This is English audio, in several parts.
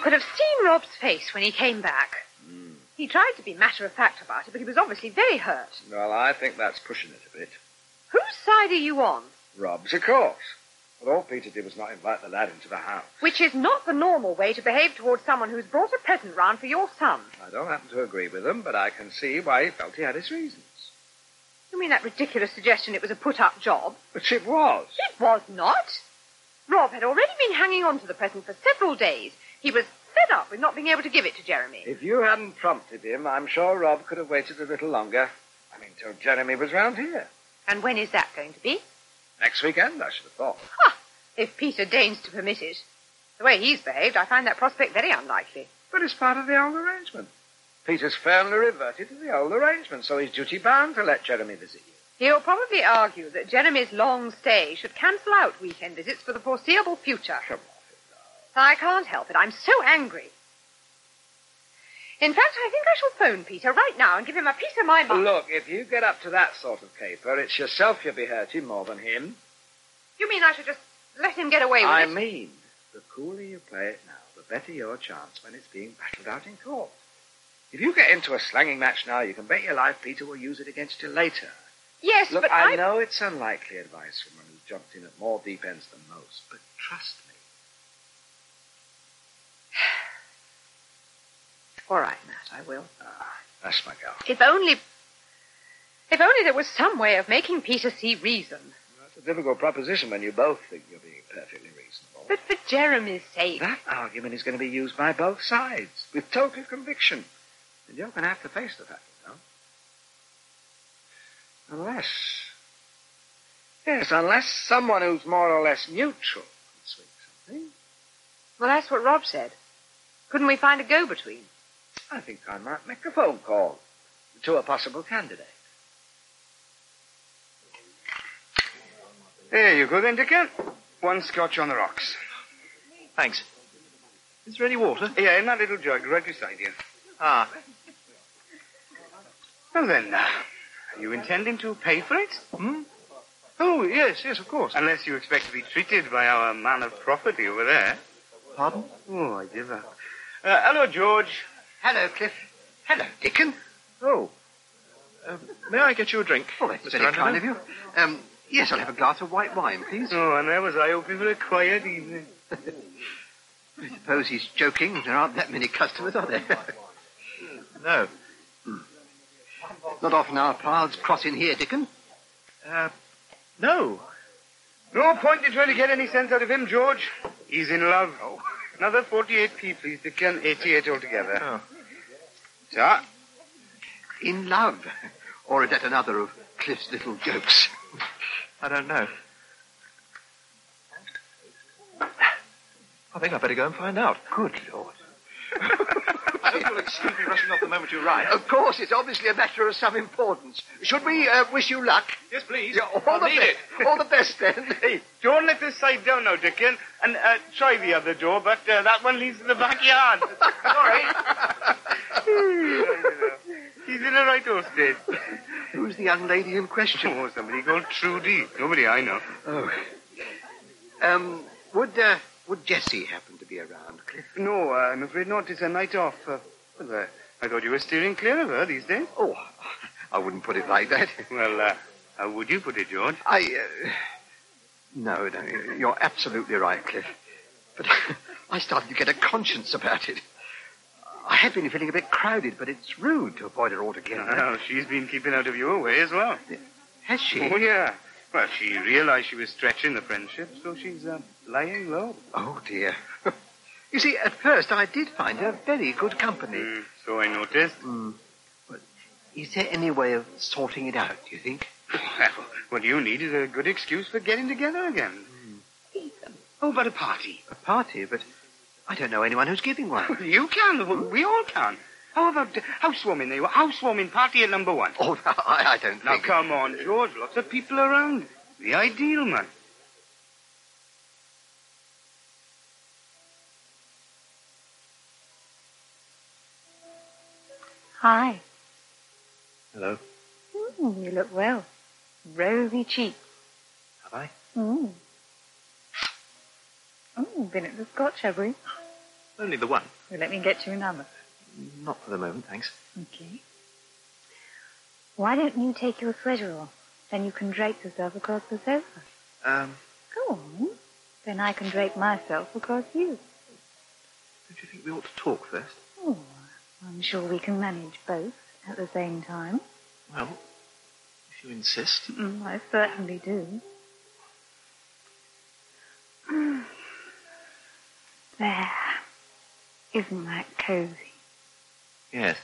could have seen Rob's face when he came back. He tried to be matter-of-fact about it, but he was obviously very hurt. Well, I think that's pushing it a bit. Whose side are you on? Rob's, of course. But all Peter did was not invite the lad into the house. Which is not the normal way to behave towards someone who's brought a present round for your son. I don't happen to agree with him, but I can see why he felt he had his reasons. You mean that ridiculous suggestion it was a put-up job? But it was. It was not. Rob had already been hanging on to the present for several days. He was fed up with not being able to give it to Jeremy. If you hadn't prompted him, I'm sure Rob could have waited a little longer. I mean, till Jeremy was round here. And when is that going to be? Next weekend, I should have thought. Ha! If Peter deigns to permit it. The way he's behaved, I find that prospect very unlikely. But it's part of the old arrangement. Peter's firmly reverted to the old arrangement, so he's duty-bound to let Jeremy visit you. He'll probably argue that Jeremy's long stay should cancel out weekend visits for the foreseeable future. Come on. I can't help it. I'm so angry. In fact, I think I shall phone Peter right now and give him a piece of my mind. Look, if you get up to that sort of caper, it's yourself you'll be hurting more than him. You mean I should just let him get away with it? I mean, the cooler you play it now, the better your chance when it's being battled out in court. If you get into a slanging match now, you can bet your life Peter will use it against you later. Yes, Look, but I know it's unlikely advice from one who's jumped in at more deep ends than most, but trust me. All right, Matt, I will. That's my girl. If only there was some way of making Peter see reason. That's a difficult proposition when you both think you're being perfectly reasonable. But for Jeremy's sake. That argument is going to be used by both sides, with total conviction. And you're going to have to face the fact, you know. Unless someone who's more or less neutral can swing something. Well, that's what Rob said. Couldn't we find a go-between? I think I might make a phone call to a possible candidate. There you go then, Dickon. One scotch on the rocks. Thanks. Is there any water? Yeah, in that little jug right beside you. Ah. Well then, are you intending to pay for it? Oh, yes, of course. Unless you expect to be treated by our man of property over there. Pardon? Oh, I give up. Hello, George. Hello, Cliff. Hello, Dickon. Oh. May I get you a drink? Oh, that's very kind of you. Yes, I'll have a glass of white wine, please. Oh, and there was I hoping for a quiet evening. I suppose he's joking. There aren't that many customers, are there? No. Not often our paths cross in here, Dickon. No. No point in trying to get any sense out of him, George. He's in love. Oh. Another 48p, please, Dickon. 88 altogether. Oh. So? In love? Or is that another of Cliff's little jokes? I don't know. I think I'd better go and find out. Good Lord. I hope you'll excuse me rushing off the moment you arrive. Of course, it's obviously a matter of some importance. Should we wish you luck? Yes, please. Yeah, all the best, then. Hey, don't let this side down now, Dickon. And try the other door, but that one leads to the backyard. Sorry. He's in a right old state. Who's the young lady in question? Oh, somebody called Trudy. Nobody I know. Oh. Would Jessie happen to be around, Cliff? No, I'm afraid not. It's a night off. I thought you were steering clear of her these days. Oh, I wouldn't put it like that. Well, how would you put it, George? No, you're absolutely right, Cliff. But I started to get a conscience about it. I have been feeling a bit crowded, but it's rude to avoid her altogether. Oh, she's been keeping out of your way as well. Has she? Oh, yeah. Well, she realized she was stretching the friendship, so she's lying low. Oh, dear. You see, at first I did find her very good company. So I noticed. But is there any way of sorting it out, do you think? Well, what you need is a good excuse for getting together again. Oh, but a party. A party? But I don't know anyone who's giving one. You can. We all can. How about housewarming? They were housewarming party at number 1. Oh, I don't think... Now, come on, George. Lots of people around. The ideal, man. Hi. Hello. You look well. Rosy cheeks. Have I? Been at the Scotch, have we? Only the one. Well, let me get you another. Not for the moment, thanks. Okay. Why don't you take your sweater off? Then you can drape yourself across the sofa. Go on. Then I can drape myself across you. Don't you think we ought to talk first? Oh, I'm sure we can manage both at the same time. Well, if you insist. I certainly do. There. Isn't that cozy? Yes.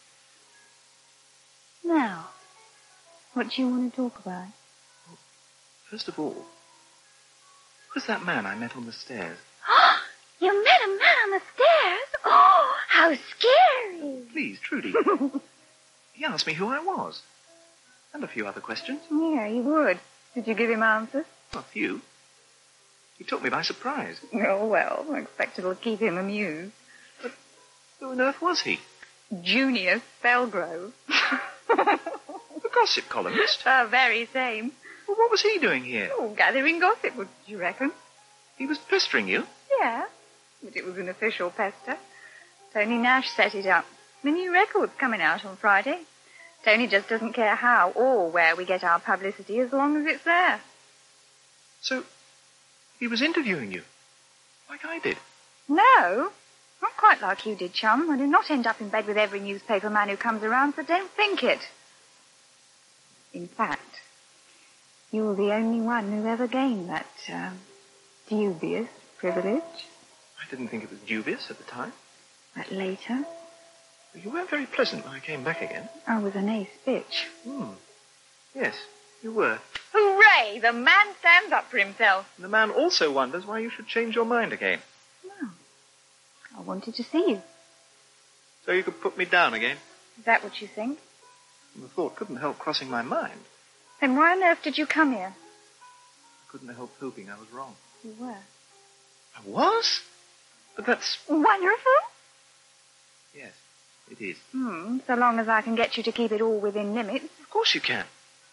Now, what do you want to talk about? First of all, who's that man I met on the stairs? You met a man on the stairs? Oh, how scary. Please, Trudy. He asked me who I was. And a few other questions. Yeah, he would. Did you give him answers? A few. He took me by surprise. Oh, well, I expect it'll keep him amused. Who on earth was he? Junior Spellgrove. The gossip columnist? The very same. Well, what was he doing here? Oh, gathering gossip, would you reckon? He was pestering you? Yeah, but it was an official pester. Tony Nash set it up. The new record's coming out on Friday. Tony just doesn't care how or where we get our publicity as long as it's there. So, he was interviewing you, like I did. No, not quite like you did, chum. I do not end up in bed with every newspaper man who comes around, so don't think it. In fact, you're the only one who ever gained that, dubious privilege. I didn't think it was dubious at the time. But later, You weren't very pleasant when I came back again. I was an ace bitch. Yes, you were. Hooray! The man stands up for himself. And the man also wonders why you should change your mind again. Well, I wanted to see you. So you could put me down again? Is that what you think? The thought couldn't help crossing my mind. Then why on earth did you come here? I couldn't help hoping I was wrong. You were. I was? But that's... Wonderful. Yes, it is. So long as I can get you to keep it all within limits. Of course you can.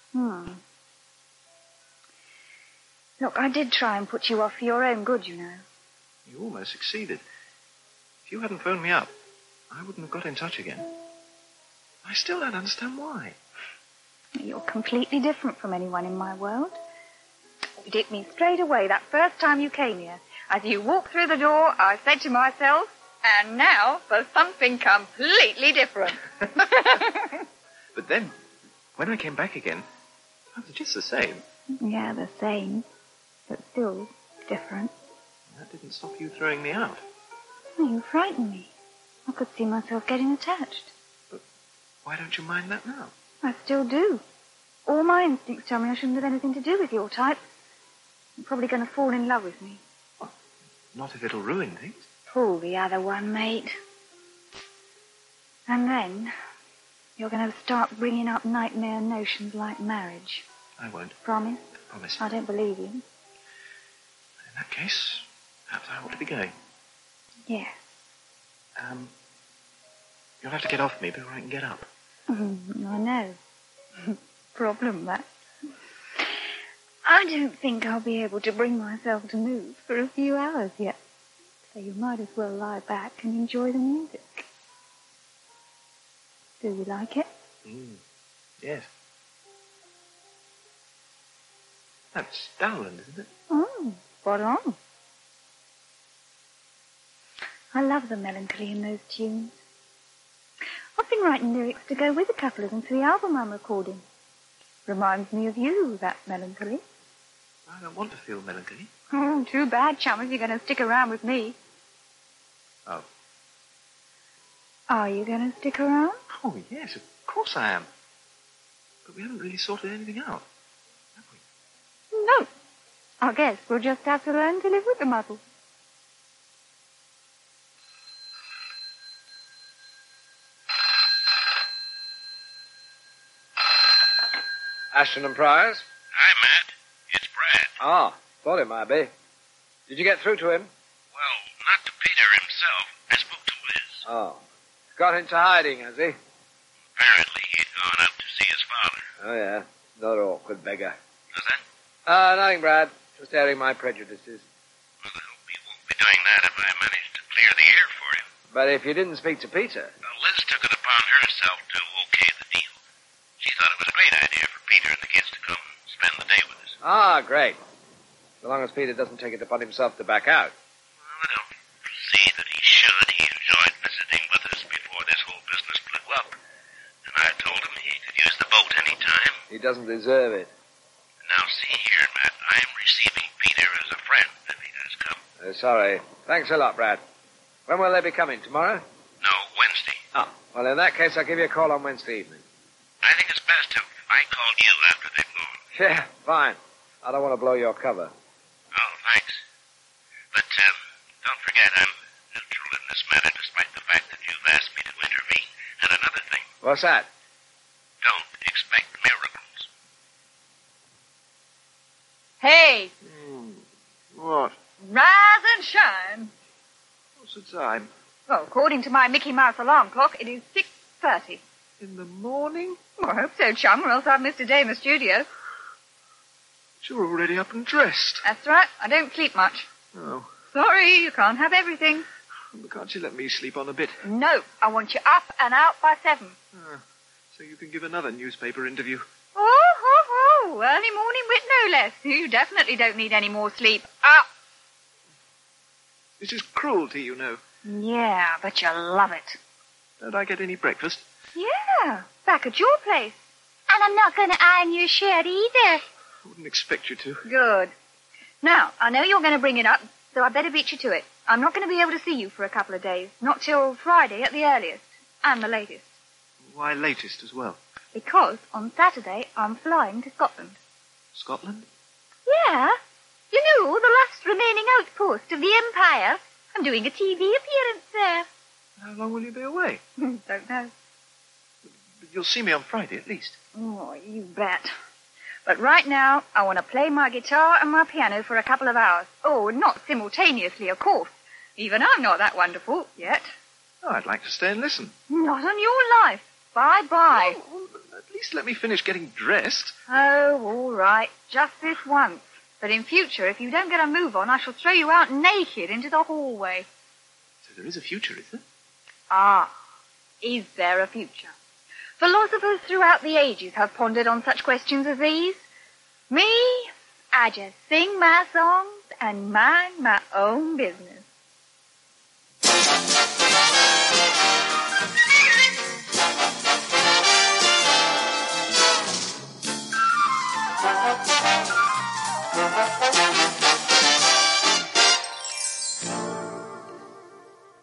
Look, I did try and put you off for your own good, you know. You almost succeeded. If you hadn't phoned me up, I wouldn't have got in touch again. I still don't understand why. You're completely different from anyone in my world. It hit me straight away that first time you came here. As you walked through the door, I said to myself, and now for something completely different. But then, when I came back again, it was just the same. Yeah, the same, but still different. That didn't stop you throwing me out. Oh, you frightened me. I could see myself getting attached. But why don't you mind that now? I still do. All my instincts tell me I shouldn't have anything to do with your type. You're probably going to fall in love with me. Well, not if it'll ruin things. Pull the other one, mate. And then you're going to start bringing up nightmare notions like marriage. I won't. Promise? Promise. I don't believe you. In that case, perhaps I ought to be going. Yes. You'll have to get off me before I can get up. I know. Problem, that. I don't think I'll be able to bring myself to move for a few hours yet. So you might as well lie back and enjoy the music. Do you like it? Yes. That's Dowland, isn't it? Oh, spot on. I love the melancholy in those tunes. I've been writing lyrics to go with a couple of them for the album I'm recording. Reminds me of you, that melancholy. I don't want to feel melancholy. Oh, too bad, chum, if you're going to stick around with me. Oh. Are you going to stick around? Oh, yes, of course I am. But we haven't really sorted anything out, have we? No. I guess we'll just have to learn to live with the muddle. Ashton and Priors? Hi, Matt. It's Brad. Ah, thought it might be. Did you get through to him? Well, not to Peter himself. I spoke to Liz. Oh. Got into hiding, has he? Apparently, he'd gone out to see his father. Oh, yeah. Another awkward beggar. Does that? Nothing, Brad. Just airing my prejudices. Well, I hope he won't be doing that if I manage to clear the air for But if you didn't speak to Peter... Liz took it upon herself to okay the deal. She thought it was a great idea for Peter and the kids to come and spend the day with us. Ah, great. So long as Peter doesn't take it upon himself to back out. Well, I don't see that he should. He enjoyed visiting with us before this whole business blew up. And I told him he could use the boat any time. He doesn't deserve it. Now, see here, Matt. I'm receiving Peter as a friend if he does come. Sorry. Thanks a lot, Brad. When will they be coming? Tomorrow? No, Wednesday. Oh, well, in that case, I'll give you a call on Wednesday evening. I think it's best if I call you after they've gone. Yeah, fine. I don't want to blow your cover. Oh, thanks. But, don't forget, I'm neutral in this matter despite the fact that you've asked me to intervene. And another thing, What's that? don't expect miracles. Hey, What? rise and shine. What's the time? Well, according to my Mickey Mouse alarm clock, it is 6:30. In the morning? Well, I hope so, chum, or else I've missed a day in the studio. But you're already up and dressed. That's right. I don't sleep much. Oh, Sorry, you can't have everything. can't you let me sleep on a bit? No, I want you up and out by 7. So you can give another newspaper interview. Oh, early morning wit, no less. You definitely don't need any more sleep. Up. This is cruelty, you know. Yeah, but you love it. Don't I get any breakfast? Yeah, back at your place. And I'm not going to iron your shirt either. I wouldn't expect you to. Good. Now, I know you're going to bring it up, so I better beat you to it. I'm not going to be able to see you for a couple of days. Not till Friday at the earliest. And the latest. Why latest as well? Because on Saturday I'm flying to Scotland. Scotland? Yeah. You know, the last remaining outpost of the Empire. I'm doing a TV appearance there. How long will you be away? Don't know. But you'll see me on Friday at least. Oh, you bet. But right now, I want to play my guitar and my piano for a couple of hours. Oh, not simultaneously, of course. Even I'm not that wonderful yet. Oh, I'd like to stay and listen. Not on your life. Bye-bye. Oh, well, at least let me finish getting dressed. Oh, all right. Just this once. But in future, if you don't get a move on, I shall throw you out naked into the hallway. So there is a future, is there? Ah, is there a future? Philosophers throughout the ages have pondered on such questions as these. Me, I just sing my songs and mind my own business.